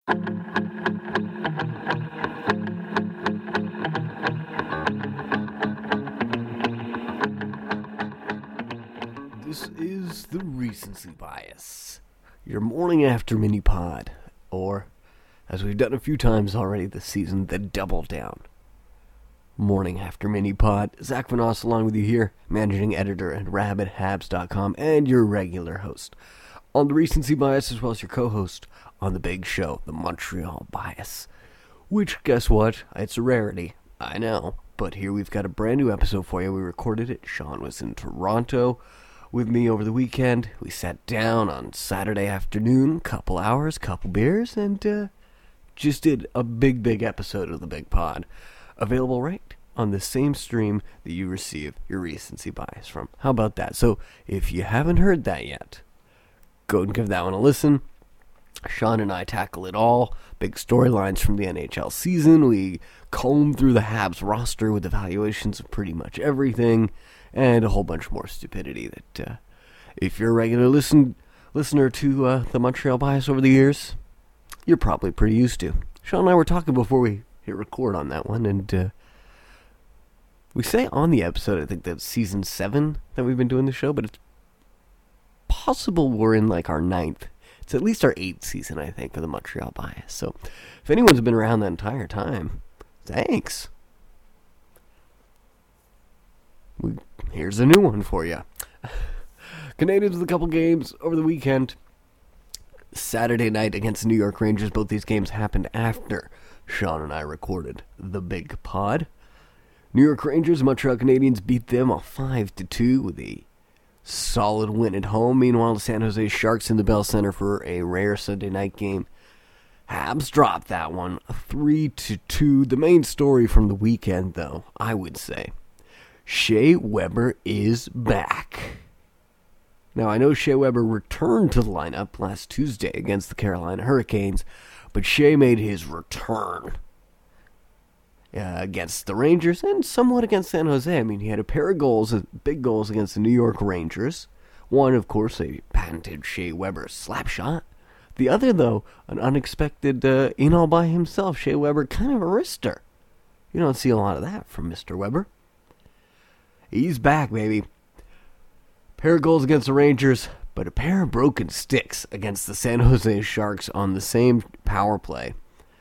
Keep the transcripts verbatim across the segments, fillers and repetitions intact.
This is the Recency Bias, your morning after mini pod, or, as we've done a few times already this season, the Double Down. Morning after mini pod, Zach Vanoss along with you here, managing editor at rabbit habs dot com, and your regular host on the Recency Bias, as well as your co-host on the big show, the Montreal Bias. Which, guess what? It's a rarity, I know, but here we've got a brand new episode for you. We recorded it. Sean was in Toronto with me over the weekend. We sat down on Saturday afternoon, couple hours, couple beers, and uh, just did a big, big episode of the Big Pod. Available right on the same stream that you receive your Recency Bias from. How about that? So, if you haven't heard that yet, go and give that one a listen. Sean and I tackle it all. Big storylines from the N H L season. We comb through the Habs roster with evaluations of pretty much everything, and a whole bunch more stupidity that, uh, if you're a regular listen listener to uh, the Montreal Bias over the years, you're probably pretty used to. Sean and I were talking before we hit record on that one, and uh, we say on the episode, I think that's season seven that we've been doing the show, but it's possible we're in like our ninth. It's at least our eighth season, I think, for the Montreal Bias. So, if anyone's been around that entire time, thanks. We, here's a new one for you. Canadians with a couple games over the weekend. Saturday night against the New York Rangers. Both these games happened after Sean and I recorded the Big Pod. New York Rangers, Montreal Canadiens beat them a five to two with a solid win at home. Meanwhile, the San Jose Sharks in the Bell Center for a rare Sunday night game. Habs dropped that one three to two. The main story from the weekend, though, I would say, Shea Weber is back. Now, I know Shea Weber returned to the lineup last Tuesday against the Carolina Hurricanes, but Shea made his return uh, against the Rangers and somewhat against San Jose. I mean, he had a pair of goals, big goals against the New York Rangers. One, of course, a patented Shea Weber slap shot. The other, though, an unexpected uh, in all by himself. Shea Weber, kind of a wrister. You don't see a lot of that from Mister Weber. He's back, baby. Pair of goals against the Rangers, but a pair of broken sticks against the San Jose Sharks on the same power play.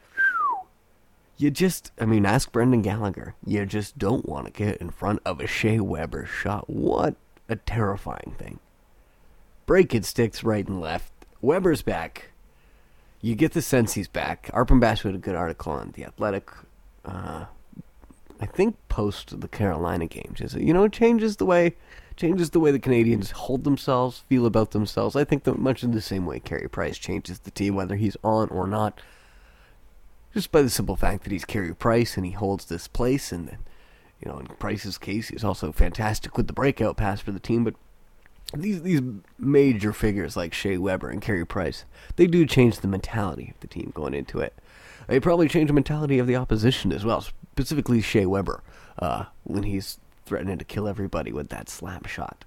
You just, I mean, ask Brendan Gallagher. You just don't want to get in front of a Shea Weber shot. What a terrifying thing. Breaking sticks right and left. Weber's back. You get the sense he's back. Arpon Bash had a good article on The Athletic, uh, I think post the Carolina game. Just, you know, it changes the way, changes the way the Canadians hold themselves, feel about themselves. I think that much in the same way Carey Price changes the team, whether he's on or not. Just by the simple fact that he's Carey Price and he holds this place, and then, you know, in Price's case, he's also fantastic with the breakout pass for the team. But these these major figures like Shea Weber and Carey Price, they do change the mentality of the team going into it. They probably change the mentality of the opposition as well, specifically Shea Weber, uh, when he's threatening to kill everybody with that slap shot.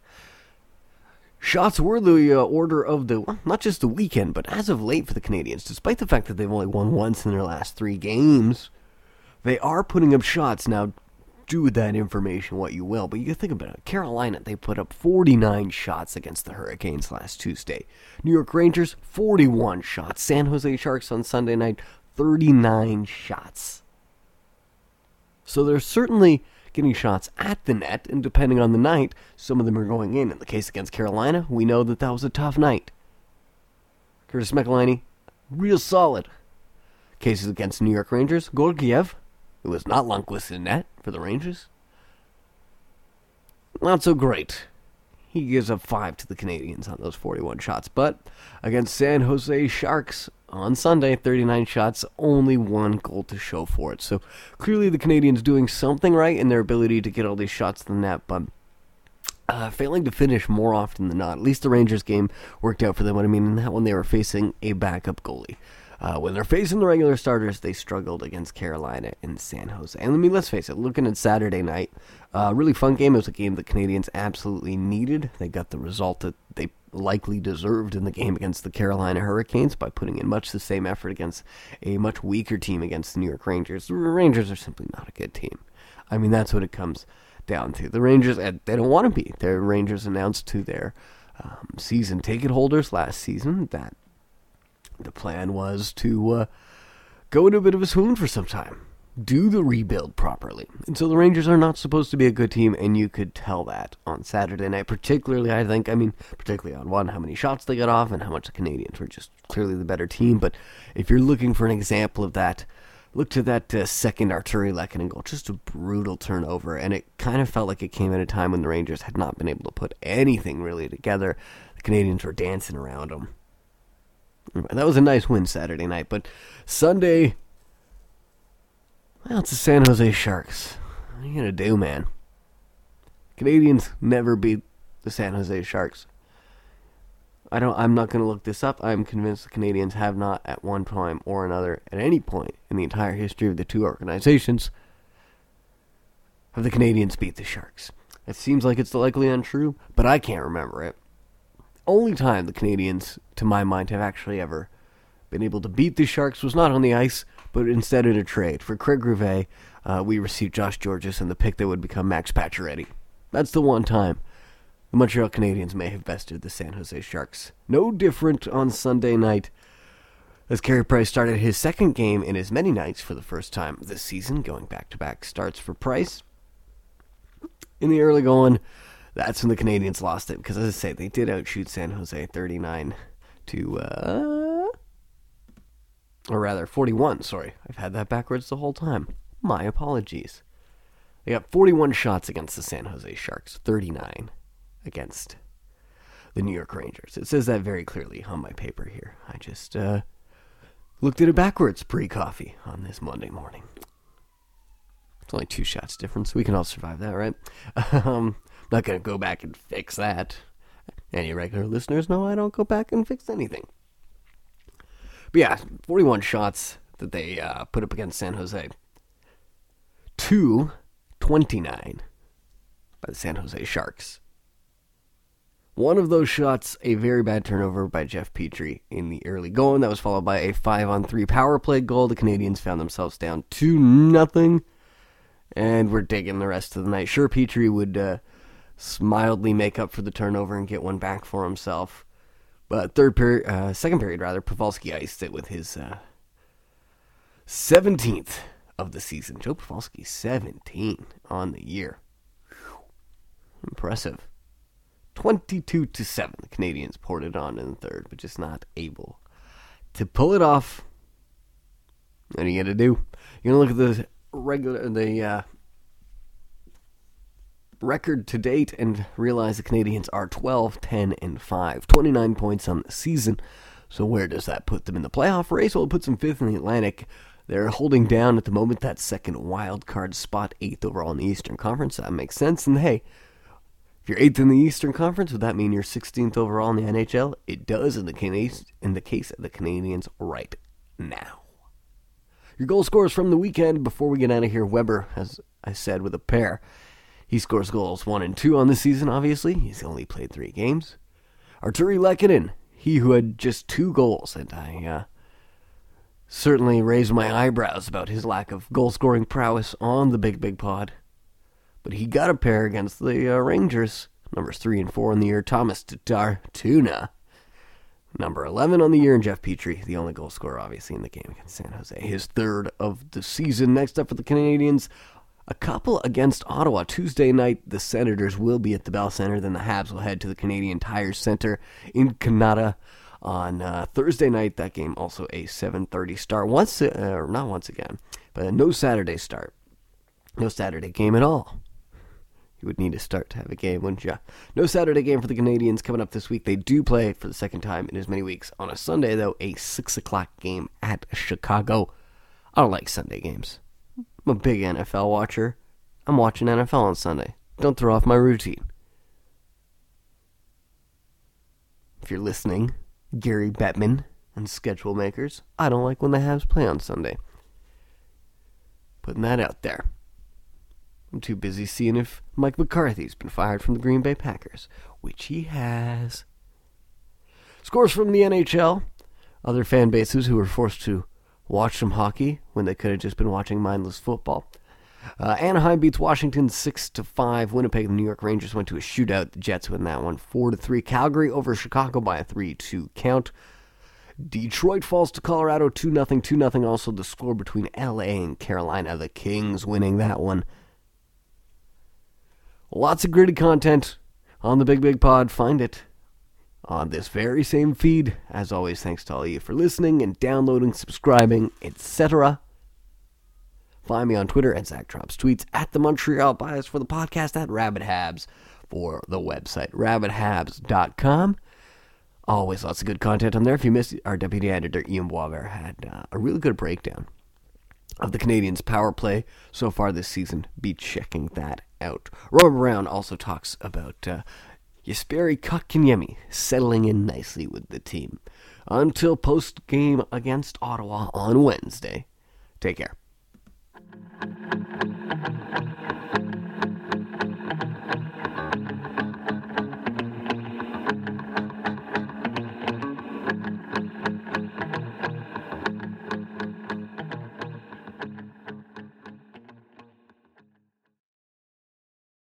Shots were the uh, order of the, well, not just the weekend, but as of late for the Canadians. Despite the fact that they've only won once in their last three games, they are putting up shots. Now, do with that information what you will, but you can think about it. Carolina, they put up forty-nine shots against the Hurricanes last Tuesday. New York Rangers, forty-one shots. San Jose Sharks on Sunday night, thirty-nine shots. So they're certainly getting shots at the net, and depending on the night, some of them are going in. In the case against Carolina, we know that that was a tough night. Curtis McElhinney, real solid. Cases against New York Rangers, Georgiev, it was not Lundqvist in net for the Rangers. Not so great. He gives up five to the Canadians on those forty-one shots, but against San Jose Sharks on Sunday, thirty-nine shots, only one goal to show for it. So clearly the Canadians doing something right in their ability to get all these shots to the net, but uh, failing to finish more often than not. At least the Rangers game worked out for them. I mean, in that one they were facing a backup goalie. Uh, when they're facing the regular starters, they struggled against Carolina and San Jose. And I mean, let's face it, looking at Saturday night, uh, really fun game. It was a game the Canadians absolutely needed. They got the result that they likely deserved in the game against the Carolina Hurricanes by putting in much the same effort against a much weaker team against the New York Rangers. The Rangers are simply not a good team. I mean, that's what it comes down to. The Rangers, they don't want to be. The Rangers announced to their um, season ticket holders last season that the plan was to uh, go into a bit of a swoon for some time. Do the rebuild properly. And so the Rangers are not supposed to be a good team, and you could tell that on Saturday night, particularly, I think, I mean, particularly on one, how many shots they got off and how much the Canadiens were just clearly the better team. But if you're looking for an example of that, look to that uh, second Artturi Lehkonen goal. Just a brutal turnover, and it kind of felt like it came at a time when the Rangers had not been able to put anything really together. The Canadiens were dancing around them. That was a nice win Saturday night, but Sunday, well, it's the San Jose Sharks. What are you going to do, man? Canadiens never beat the San Jose Sharks. I don't, I'm not going to look this up. I'm convinced the Canadiens have not, at one time or another, at any point in the entire history of the two organizations, have the Canadiens beat the Sharks. It seems like it's likely untrue, but I can't remember it. Only time the Canadiens, to my mind, have actually ever been able to beat the Sharks was not on the ice, but instead in a trade. For Craig Rouvet, uh, we received Josh Georges and the pick that would become Max Pacioretty. That's the one time the Montreal Canadiens may have bested the San Jose Sharks. No different on Sunday night, as Carey Price started his second game in as many nights for the first time this season, going back-to-back starts for Price. In the early going, that's when the Canadiens lost it, because as I say, they did outshoot San Jose thirty-nine to, uh, or rather forty-one, sorry. I've had that backwards the whole time. My apologies. They got forty-one shots against the San Jose Sharks, thirty-nine against the New York Rangers. It says that very clearly on my paper here. I just, uh, looked at it backwards pre-coffee on this Monday morning. It's only two shots difference. We can all survive that, right? um... Not going to go back and fix that. Any regular listeners know I don't go back and fix anything. But yeah, forty-one shots that they uh, put up against San Jose. two twenty-nine by the San Jose Sharks. One of those shots, a very bad turnover by Jeff Petrie in the early going. That was followed by a five on three power play goal. The Canadiens found themselves down two nothing. And we're digging the rest of the night. Sure, Petrie would uh, mildly make up for the turnover and get one back for himself. But third period, uh, second period rather, Pavelski iced it with his uh, seventeenth of the season. Joe Pavelski, seventeen on the year. Whew. Impressive. twenty-two to seven. The Canadiens poured it on in the third, but just not able to pull it off. What are you going to do? You're going to look at the regular, the uh, record to date and realize the Canadiens are twelve, ten, and five. twenty-nine points on the season. So where does that put them in the playoff race? Well, it puts them fifth in the Atlantic. They're holding down at the moment that second wild card spot, eighth overall in the Eastern Conference. That makes sense. And hey, if you're eighth in the Eastern Conference, would that mean you're sixteenth overall in the N H L? It does in the case, in the case of the Canadiens right now. Your goal scorers from the weekend before we get out of here. Weber, as I said, with a pair. He scores goals one and two on the season, obviously. He's only played three games. Artturi Lehkonen, he who had just two goals, and I uh, certainly raised my eyebrows about his lack of goal-scoring prowess on the Big Big Pod. But he got a pair against the uh, Rangers. Numbers three and four on the year, Thomas Tatar Tuna. Number eleven on the year, and Jeff Petrie, the only goal scorer, obviously, in the game against San Jose. His third of the season. Next up for the Canadiens, a couple against Ottawa. Tuesday night, the Senators will be at the Bell Center. Then the Habs will head to the Canadian Tire Center in Canada on uh, Thursday night. That game also a seven thirty start. Once, uh, not once again, but no Saturday start. No Saturday game at all. You would need to start to have a game, wouldn't you? No Saturday game for the Canadiens coming up this week. They do play for the second time in as many weeks. On a Sunday, though, a six o'clock game at Chicago. I don't like Sunday games. I'm a big N F L watcher. I'm watching N F L on Sunday. Don't throw off my routine. If you're listening, Gary Bettman and schedule makers, I don't like when the Habs play on Sunday. Putting that out there. I'm too busy seeing if Mike McCarthy's been fired from the Green Bay Packers, which he has. Scores from the N H L. Other fan bases who were forced to watch some hockey when they could have just been watching mindless football. Uh, Anaheim beats Washington six to five. Winnipeg and the New York Rangers went to a shootout. The Jets win that one four to three. Calgary over Chicago by a three two count. Detroit falls to Colorado two nothing. two nothing also the score between L A and Carolina. The Kings winning that one. Lots of gritty content on the Big Big Pod. Find it on this very same feed. As always, thanks to all of you for listening and downloading, subscribing, et cetera. Find me on Twitter at Zach Drops Tweets, at the Montreal Bias for the podcast, at Rabbit Habs for the website, rabbit habs dot com. Always lots of good content on there. If you missed it, our deputy editor, Ian Boisvert, had uh, a really good breakdown of the Canadiens' power play so far this season. Be checking that out. Robert Brown also talks about uh, Jesperi Kotkaniemi settling in nicely with the team. Until post-game against Ottawa on Wednesday, take care.